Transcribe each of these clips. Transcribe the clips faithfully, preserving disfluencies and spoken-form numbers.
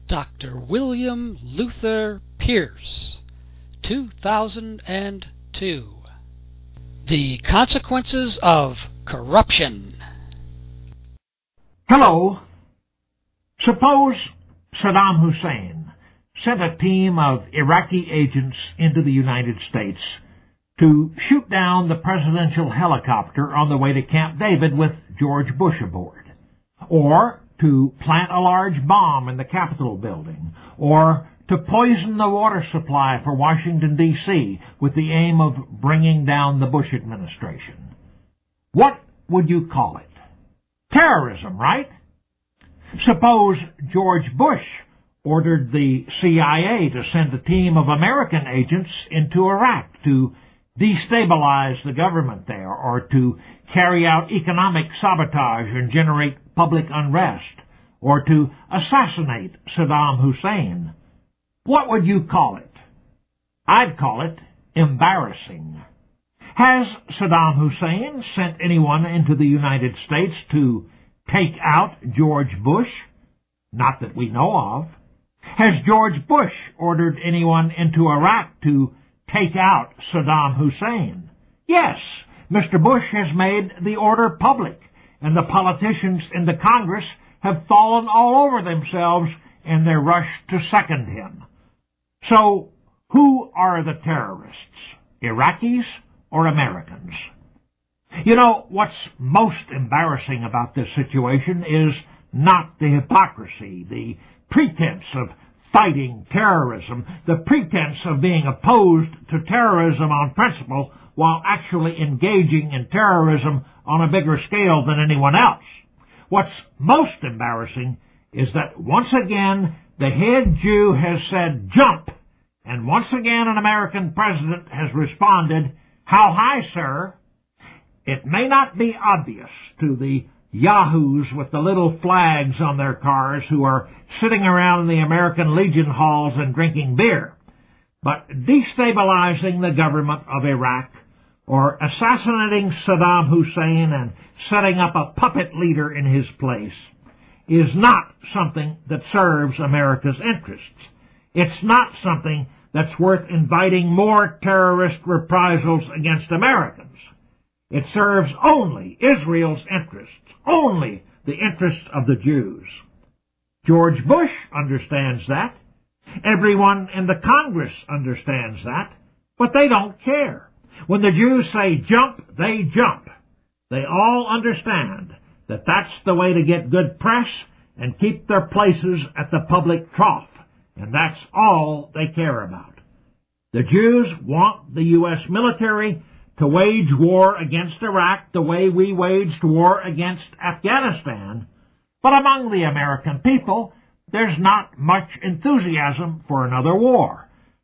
Doctor William Luther Pierce, two thousand two. The Consequences of Corruption. Hello. Suppose Saddam Hussein sent a team of Iraqi agents into the United States to shoot down the presidential helicopter on the way to Camp David with George Bush aboard, or to plant a large bomb in the Capitol building, or to poison the water supply for Washington, D C with the aim of bringing down the Bush administration. What would you call it? Terrorism, right? Suppose George Bush ordered the C I A to send a team of American agents into Iraq to destabilize the government there, or to carry out economic sabotage and generate public unrest, or to assassinate Saddam Hussein. What would you call it? I'd call it embarrassing. Has Saddam Hussein sent anyone into the United States to take out George Bush? Not that we know of. Has George Bush ordered anyone into Iraq to take out Saddam Hussein? Yes, Mister Bush has made the order public, and the politicians in the Congress have fallen all over themselves in their rush to second him. So, who are the terrorists? Iraqis or Americans? You know, what's most embarrassing about this situation is not the hypocrisy, the pretense of fighting terrorism, the pretense of being opposed to terrorism on principle while actually engaging in terrorism on a bigger scale than anyone else. What's most embarrassing is that once again the head Jew has said jump, and once again an American president has responded, how high, sir? It may not be obvious to the yahoos with the little flags on their cars who are sitting around in the American Legion halls and drinking beer, but destabilizing the government of Iraq, or assassinating Saddam Hussein and setting up a puppet leader in his place, is not something that serves America's interests. It's not something that's worth inviting more terrorist reprisals against Americans. It serves only Israel's interests, only the interests of the Jews. George Bush understands that. Everyone in the Congress understands that, but they don't care. When the Jews say jump, they jump. They all understand that that's the way to get good press and keep their places at the public trough, and that's all they care about. The Jews want the U S military to wage war against Iraq the way we waged war against Afghanistan, but among the American people, there's not much enthusiasm for another war.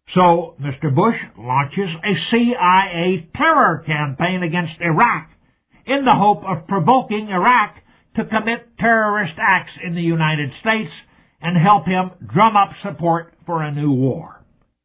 So Mister Bush launches a C I A terror campaign against Iraq in the hope of provoking Iraq to commit terrorist acts in the United States and help him drum up support for a new war.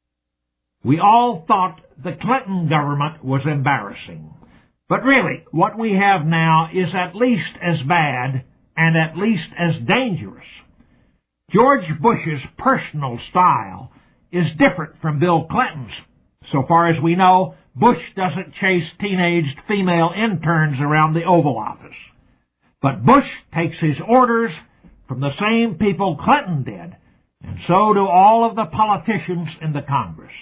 We all thought the Clinton government was embarrassing, but really what we have now is at least as bad and at least as dangerous. George Bush's personal style is different from Bill Clinton's. So far as we know, Bush doesn't chase teenaged female interns around the Oval Office. But Bush takes his orders from the same people Clinton did, and so do all of the politicians in the Congress.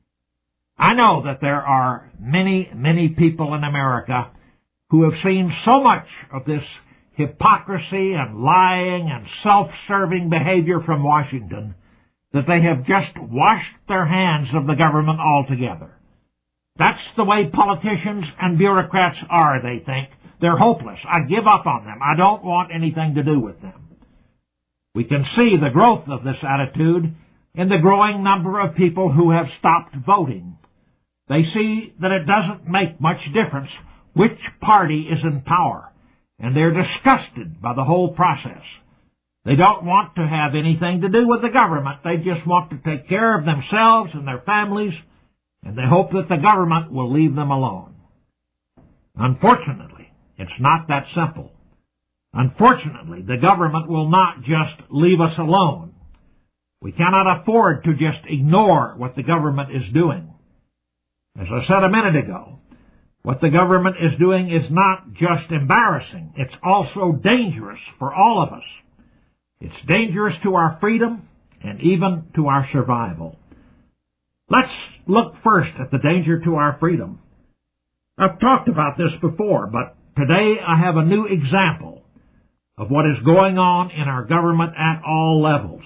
I know that there are many, many people in America who have seen so much of this hypocrisy and lying and self-serving behavior from Washington that they have just washed their hands of the government altogether. That's the way politicians and bureaucrats are, they think. They're hopeless. I give up on them. I don't want anything to do with them. We can see the growth of this attitude in the growing number of people who have stopped voting. They see that it doesn't make much difference which party is in power, and they're disgusted by the whole process. They don't want to have anything to do with the government. They just want to take care of themselves and their families, and they hope that the government will leave them alone. Unfortunately, it's not that simple. Unfortunately, the government will not just leave us alone. We cannot afford to just ignore what the government is doing. As I said a minute ago, what the government is doing is not just embarrassing, it's also dangerous for all of us. It's dangerous to our freedom and even to our survival. Let's look first at the danger to our freedom. I've talked about this before, but today I have a new example of what is going on in our government at all levels.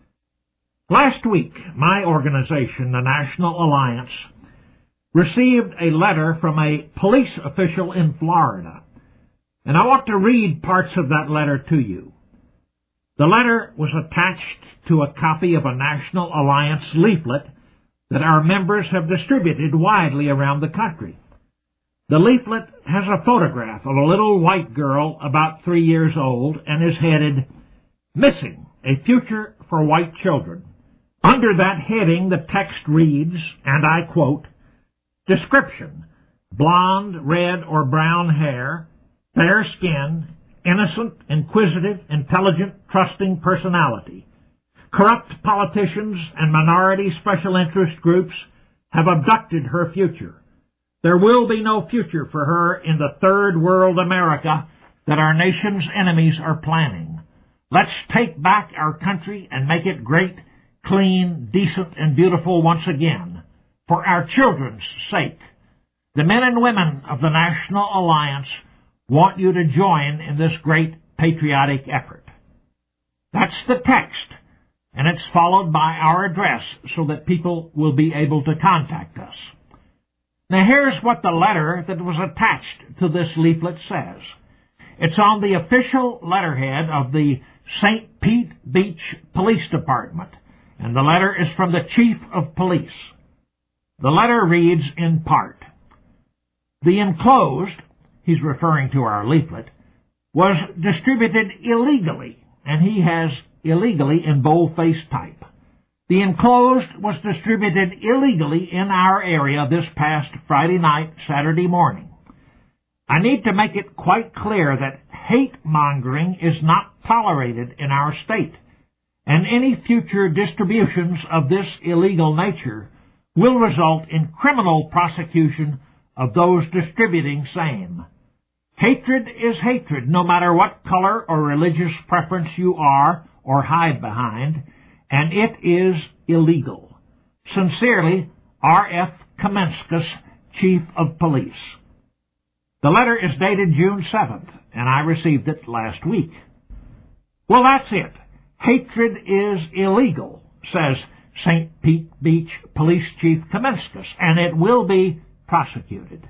Last week, my organization, the National Alliance, received a letter from a police official in Florida, and I want to read parts of that letter to you. The letter was attached to a copy of a National Alliance leaflet that our members have distributed widely around the country. The leaflet has a photograph of a little white girl about three years old and is headed, "Missing, a Future for White Children." Under that heading, the text reads, and I quote, "Description: blonde, red, or brown hair, fair skin, innocent, inquisitive, intelligent, trusting personality. Corrupt politicians and minority special interest groups have abducted her future. There will be no future for her in the third world America that our nation's enemies are planning. Let's take back our country and make it great, clean, decent, and beautiful once again, for our children's sake. The men and women of the National Alliance want you to join in this great patriotic effort." That's the text, and it's followed by our address so that people will be able to contact us. Now here's what the letter that was attached to this leaflet says. It's on the official letterhead of the Saint Pete Beach Police Department, and the letter is from the Chief of Police. The letter reads in part, "The enclosed," he's referring to our leaflet, "was distributed illegally," and he has illegally in boldface type. "The enclosed was distributed illegally in our area this past Friday night, Saturday morning. I need to make it quite clear that hate-mongering is not tolerated in our state, and any future distributions of this illegal nature will result in criminal prosecution of those distributing same. Hatred is hatred, no matter what color or religious preference you are or hide behind, and it is illegal. Sincerely, R F Kamenskas, Chief of Police." The letter is dated June seventh, and I received it last week. Well, that's it. Hatred is illegal, says Saint Pete Beach Police Chief Kamenskas, and it will be prosecuted.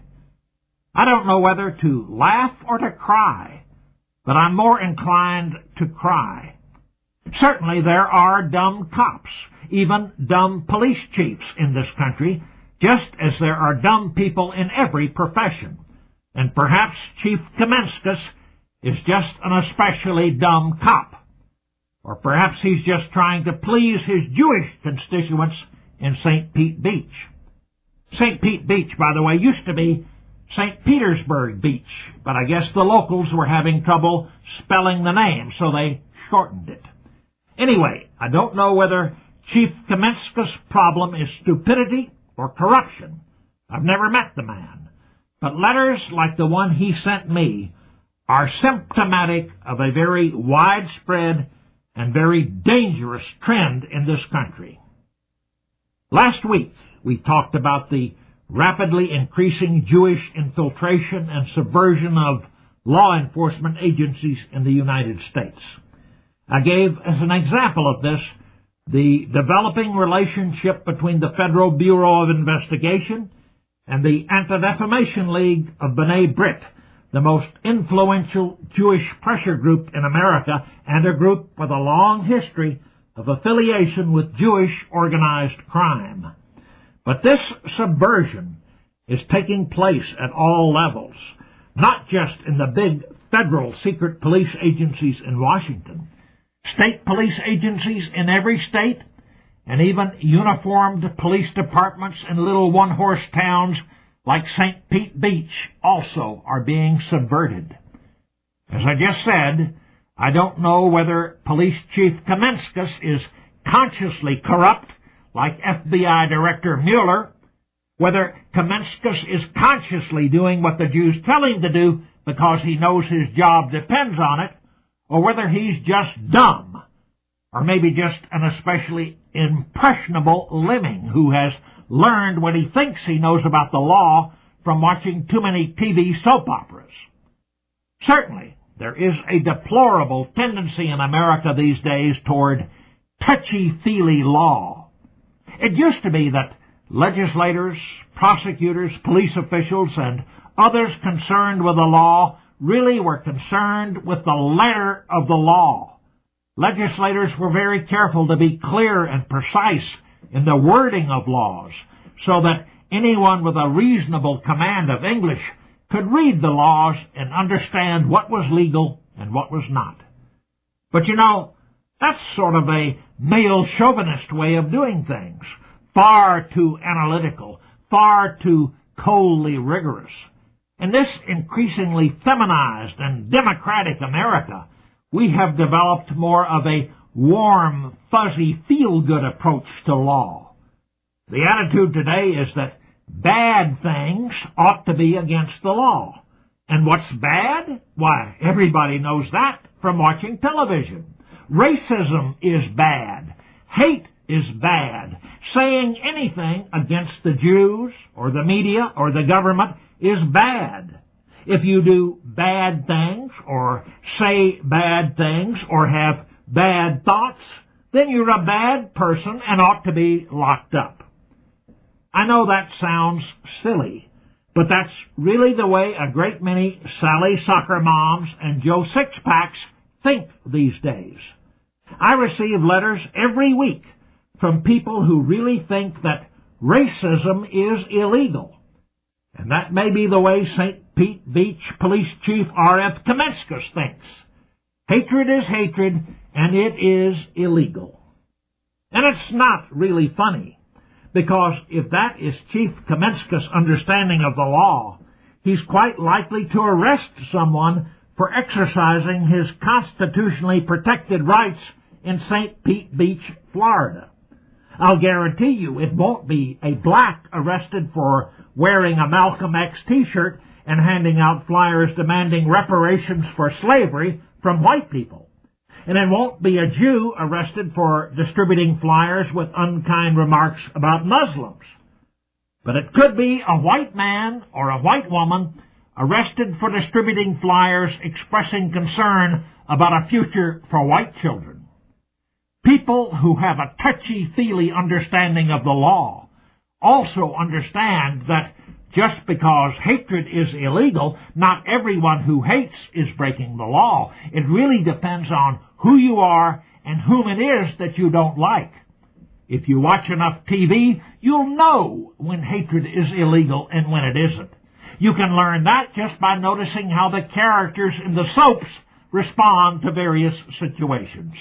I don't know whether to laugh or to cry, but I'm more inclined to cry. Certainly there are dumb cops, even dumb police chiefs in this country, just as there are dumb people in every profession, and perhaps Chief Kamenskas is just an especially dumb cop. Or perhaps he's just trying to please his Jewish constituents in Saint Pete Beach. Saint Pete Beach, by the way, used to be Saint Petersburg Beach, but I guess the locals were having trouble spelling the name, so they shortened it. Anyway, I don't know whether Chief Kamenskas' problem is stupidity or corruption. I've never met the man. But letters like the one he sent me are symptomatic of a very widespread and very dangerous trend in this country. Last week, we talked about the rapidly increasing Jewish infiltration and subversion of law enforcement agencies in the United States. I gave as an example of this the developing relationship between the Federal Bureau of Investigation and the Anti-Defamation League of B'nai B'rith, the most influential Jewish pressure group in America and a group with a long history of affiliation with Jewish organized crime. But this subversion is taking place at all levels, not just in the big federal secret police agencies in Washington, state police agencies in every state, and even uniformed police departments in little one-horse towns like Saint Pete Beach also are being subverted. As I just said, I don't know whether Police Chief Kamenskas is consciously corrupt, like F B I Director Mueller, whether Kamenskas is consciously doing what the Jews tell him to do because he knows his job depends on it, or whether he's just dumb, or maybe just an especially impressionable lemming who has learned what he thinks he knows about the law from watching too many T V soap operas. Certainly, there is a deplorable tendency in America these days toward touchy-feely law. It used to be that legislators, prosecutors, police officials, and others concerned with the law really were concerned with the letter of the law. Legislators were very careful to be clear and precise in the wording of laws so that anyone with a reasonable command of English could read the laws and understand what was legal and what was not. But you know, that's sort of a male chauvinist way of doing things, far too analytical, far too coldly rigorous. In this increasingly feminized and democratic America, we have developed more of a warm, fuzzy, feel-good approach to law. The attitude today is that bad things ought to be against the law. And what's bad? Why, everybody knows that from watching television. Racism is bad. Hate is bad. Saying anything against the Jews or the media or the government is bad. If you do bad things or say bad things or have bad thoughts, then you're a bad person and ought to be locked up. I know that sounds silly, but that's really the way a great many Sally Soccer Moms and Joe Sixpacks think these days. I receive letters every week from people who really think that racism is illegal. And that may be the way Saint Pete Beach Police Chief R F Kamenskas thinks. Hatred is hatred, and it is illegal. And it's not really funny, because if that is Chief Kamenskas' understanding of the law, he's quite likely to arrest someone for exercising his constitutionally protected rights in Saint Pete Beach, Florida. I'll guarantee you it won't be a black arrested for wearing a Malcolm X t-shirt and handing out flyers demanding reparations for slavery from white people. And it won't be a Jew arrested for distributing flyers with unkind remarks about Muslims. But it could be a white man or a white woman arrested for distributing flyers expressing concern about a future for white children. People who have a touchy-feely understanding of the law also understand that just because hatred is illegal, not everyone who hates is breaking the law. It really depends on who you are and whom it is that you don't like. If you watch enough T V, you'll know when hatred is illegal and when it isn't. You can learn that just by noticing how the characters in the soaps respond to various situations.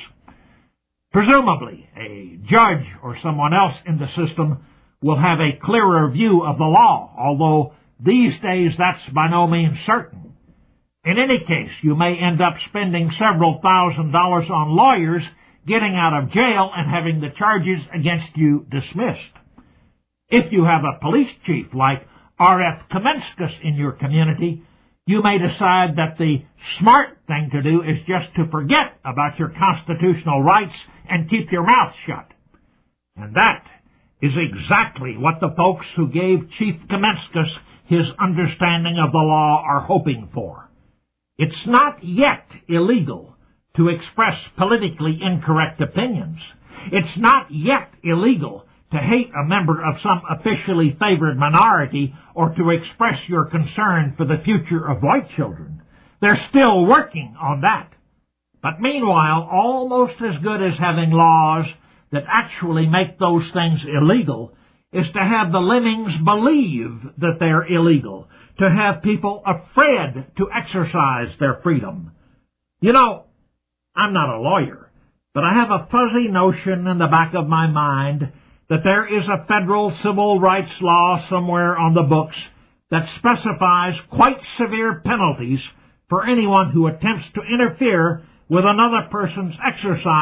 Presumably, a judge or someone else in the system will have a clearer view of the law, although these days that's by no means certain. In any case, you may end up spending several thousand dollars on lawyers, getting out of jail, and having the charges against you dismissed. If you have a police chief like R F Kamenskas in your community, you may decide that the smart thing to do is just to forget about your constitutional rights and keep your mouth shut. And that is exactly what the folks who gave Chief Kamenskas his understanding of the law are hoping for. It's not yet illegal to express politically incorrect opinions. It's not yet illegal to hate a member of some officially favored minority or to express your concern for the future of white children. They're still working on that. But meanwhile, almost as good as having laws that actually make those things illegal is to have the lemmings believe that they're illegal, to have people afraid to exercise their freedom. You know, I'm not a lawyer, but I have a fuzzy notion in the back of my mind that there is a federal civil rights law somewhere on the books that specifies quite severe penalties for anyone who attempts to interfere with another person's exercise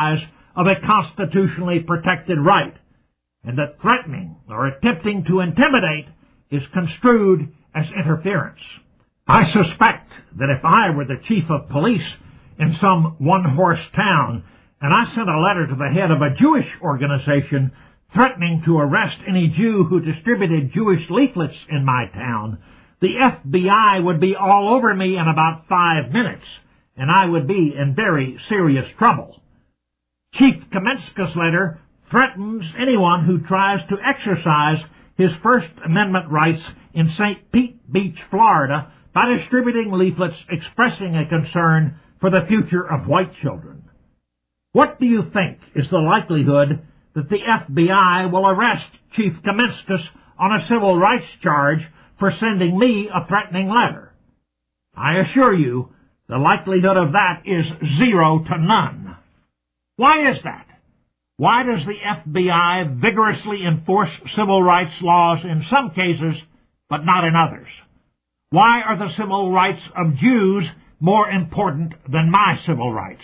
of a constitutionally protected right, and that threatening or attempting to intimidate is construed as interference. I suspect that if I were the chief of police in some one-horse town and I sent a letter to the head of a Jewish organization threatening to arrest any Jew who distributed Jewish leaflets in my town, the F B I would be all over me in about five minutes, and I would be in very serious trouble. Chief Kamenska's letter threatens anyone who tries to exercise his First Amendment rights in Saint Pete Beach, Florida, by distributing leaflets expressing a concern for the future of white children. What do you think is the likelihood that the F B I will arrest Chief Kamenskis on a civil rights charge for sending me a threatening letter? I assure you, the likelihood of that is zero to none. Why is that? Why does the F B I vigorously enforce civil rights laws in some cases, but not in others? Why are the civil rights of Jews more important than my civil rights?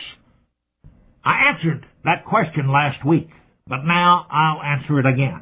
I answered that question last week, but now I'll answer it again.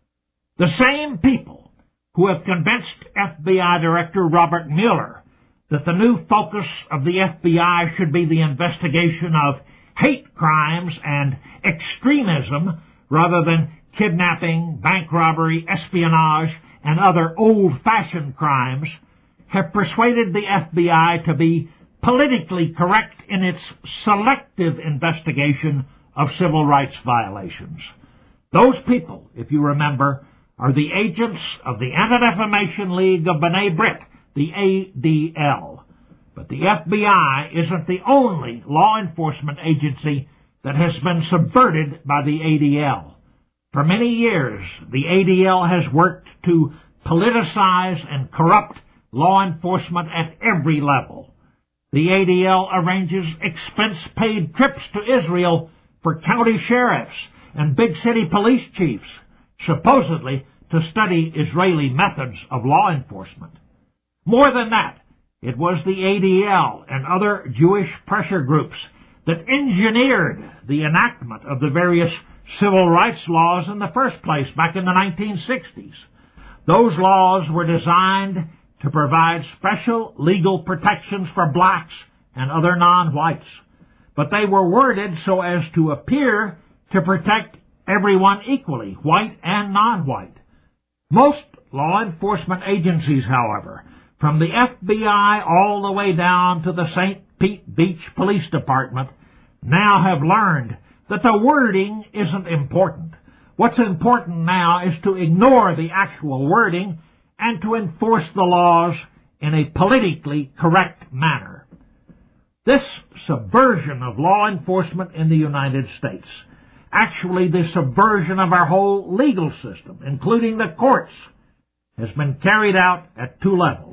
The same people who have convinced F B I Director Robert Mueller that the new focus of the F B I should be the investigation of hate crimes and extremism rather than kidnapping, bank robbery, espionage, and other old-fashioned crimes, have persuaded the F B I to be politically correct in its selective investigation of civil rights violations. Those people, if you remember, are the agents of the Anti-Defamation League of B'nai B'rith, the A D L. But the F B I isn't the only law enforcement agency that has been subverted by the A D L. For many years, the A D L has worked to politicize and corrupt law enforcement at every level. The A D L arranges expense-paid trips to Israel for county sheriffs and big city police chiefs, supposedly to study Israeli methods of law enforcement. More than that, it was the A D L and other Jewish pressure groups that engineered the enactment of the various civil rights laws in the first place back in the nineteen sixties. Those laws were designed to provide special legal protections for blacks and other non-whites, but they were worded so as to appear to protect everyone equally, white and non-white. Most law enforcement agencies, however, from the F B I all the way down to the Saint Pete Beach Police Department, now have learned that the wording isn't important. What's important now is to ignore the actual wording and to enforce the laws in a politically correct manner. This subversion of law enforcement in the United States, actually the subversion of our whole legal system, including the courts, has been carried out at two levels.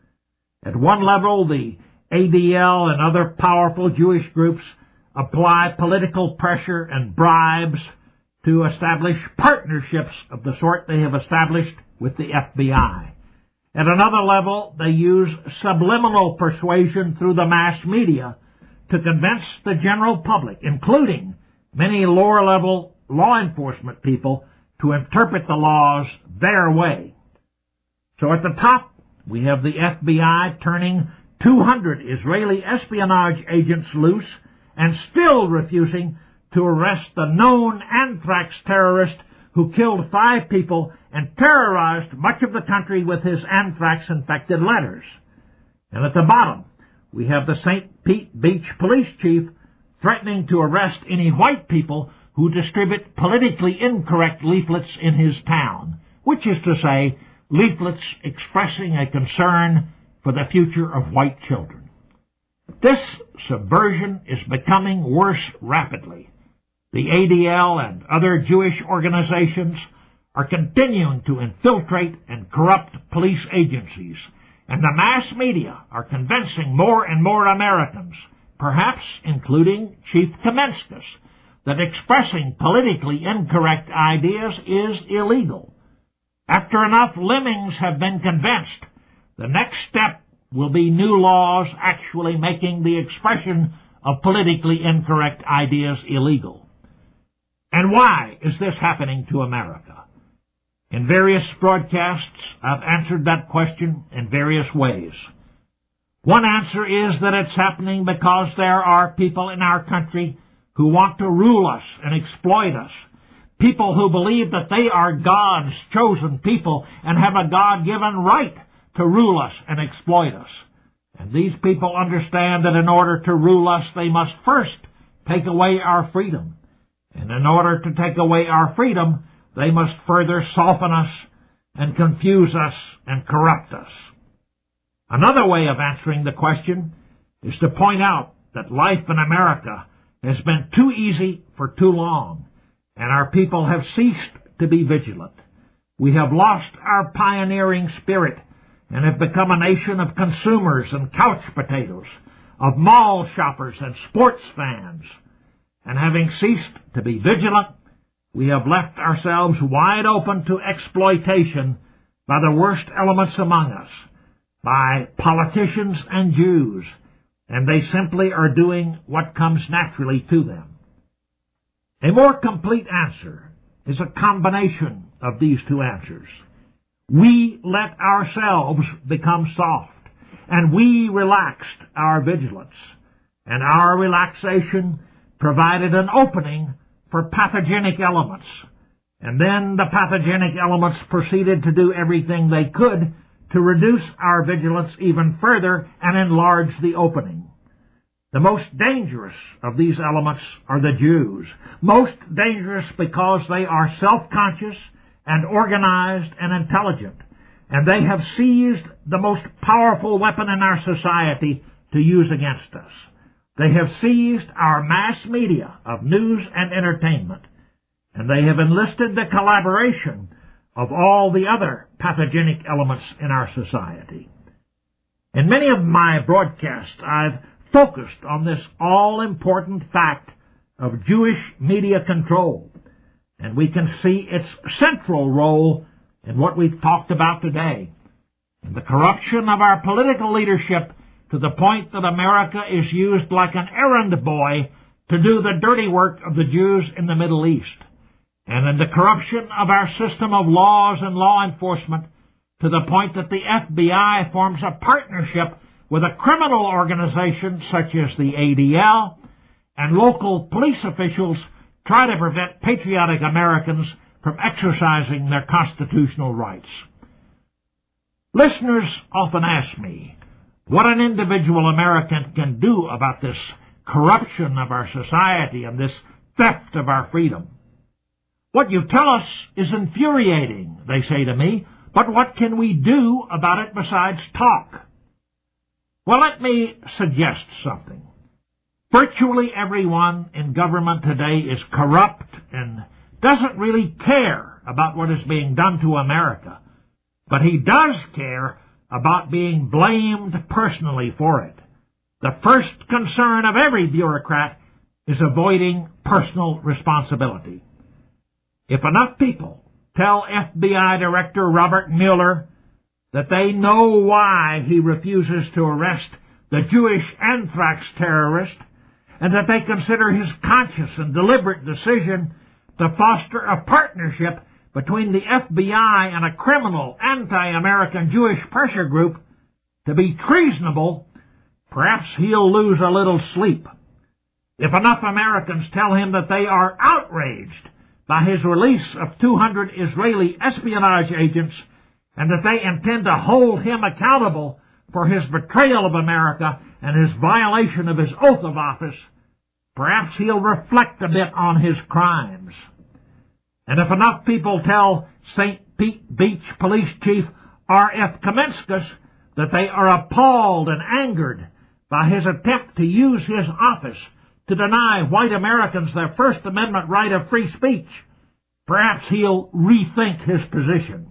At one level, the A D L and other powerful Jewish groups apply political pressure and bribes to establish partnerships of the sort they have established with the F B I. At another level, they use subliminal persuasion through the mass media to convince the general public, including many lower-level law enforcement people, to interpret the laws their way. So at the top, we have the F B I turning two hundred Israeli espionage agents loose and still refusing to arrest the known anthrax terrorist who killed five people and terrorized much of the country with his anthrax-infected letters. And at the bottom, we have the Saint Pete Beach police chief threatening to arrest any white people who distribute politically incorrect leaflets in his town, which is to say, leaflets expressing a concern for the future of white children. This subversion is becoming worse rapidly. The A D L and other Jewish organizations are continuing to infiltrate and corrupt police agencies, and the mass media are convincing more and more Americans, perhaps including Chief Kamenskis, that expressing politically incorrect ideas is illegal. After enough lemmings have been convinced, the next step will be new laws actually making the expression of politically incorrect ideas illegal. And why is this happening to America? In various broadcasts, I've answered that question in various ways. One answer is that it's happening because there are people in our country who want to rule us and exploit us. People who believe that they are God's chosen people and have a God-given right to rule us and exploit us. And these people understand that in order to rule us, they must first take away our freedom. And in order to take away our freedom, they must further soften us and confuse us and corrupt us. Another way of answering the question is to point out that life in America has been too easy for too long, and our people have ceased to be vigilant. We have lost our pioneering spirit and have become a nation of consumers and couch potatoes, of mall shoppers and sports fans. And having ceased to be vigilant, we have left ourselves wide open to exploitation by the worst elements among us, by politicians and Jews, and they simply are doing what comes naturally to them. A more complete answer is a combination of these two answers. We let ourselves become soft, and we relaxed our vigilance, and our relaxation provided an opening for pathogenic elements, and then the pathogenic elements proceeded to do everything they could to reduce our vigilance even further and enlarge the opening. The most dangerous of these elements are the Jews, most dangerous because they are self-conscious and organized and intelligent, and they have seized the most powerful weapon in our society to use against us. They have seized our mass media of news and entertainment, and they have enlisted the collaboration of all the other pathogenic elements in our society. In many of my broadcasts, I've focused on this all-important fact of Jewish media control, and we can see its central role in what we've talked about today, in the corruption of our political leadership to the point that America is used like an errand boy to do the dirty work of the Jews in the Middle East, and in the corruption of our system of laws and law enforcement to the point that the F B I forms a partnership with a criminal organization such as the A D L, and local police officials try to prevent patriotic Americans from exercising their constitutional rights. Listeners often ask me what an individual American can do about this corruption of our society and this theft of our freedom. What you tell us is infuriating, they say to me, but what can we do about it besides talk? Well, let me suggest something. Virtually everyone in government today is corrupt and doesn't really care about what is being done to America, but he does care about being blamed personally for it. The first concern of every bureaucrat is avoiding personal responsibility. If enough people tell F B I Director Robert Mueller that they know why he refuses to arrest the Jewish anthrax terrorist, and that they consider his conscious and deliberate decision to foster a partnership between the F B I and a criminal anti-American Jewish pressure group to be treasonable, perhaps he'll lose a little sleep. If enough Americans tell him that they are outraged by his release of two hundred Israeli espionage agents and that they intend to hold him accountable for his betrayal of America and his violation of his oath of office, perhaps he'll reflect a bit on his crimes. And if enough people tell Saint Pete Beach Police Chief R F Kaminskas that they are appalled and angered by his attempt to use his office to deny white Americans their First Amendment right of free speech, perhaps he'll rethink his position.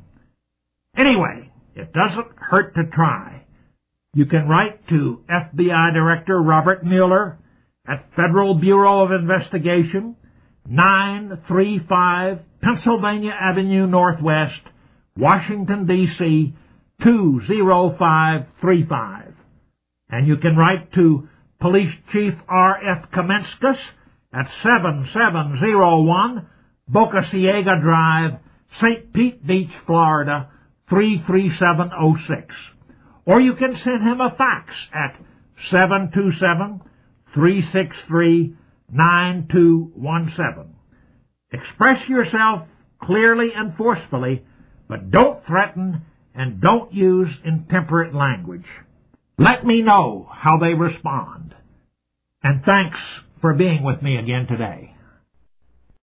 Anyway, it doesn't hurt to try. You can write to F B I Director Robert Mueller at Federal Bureau of Investigation, nine thirty-five Pennsylvania Avenue Northwest, Washington, D C two oh five three five. And you can write to Police Chief R F Kaminskas at seven seven zero one Boca Ciega Drive, Saint Pete Beach, Florida, three three seven zero six. Or you can send him a fax at seven two seven, three six three, nine two one seven. Express yourself clearly and forcefully, but don't threaten and don't use intemperate language. Let me know how they respond. And thanks for being with me again today.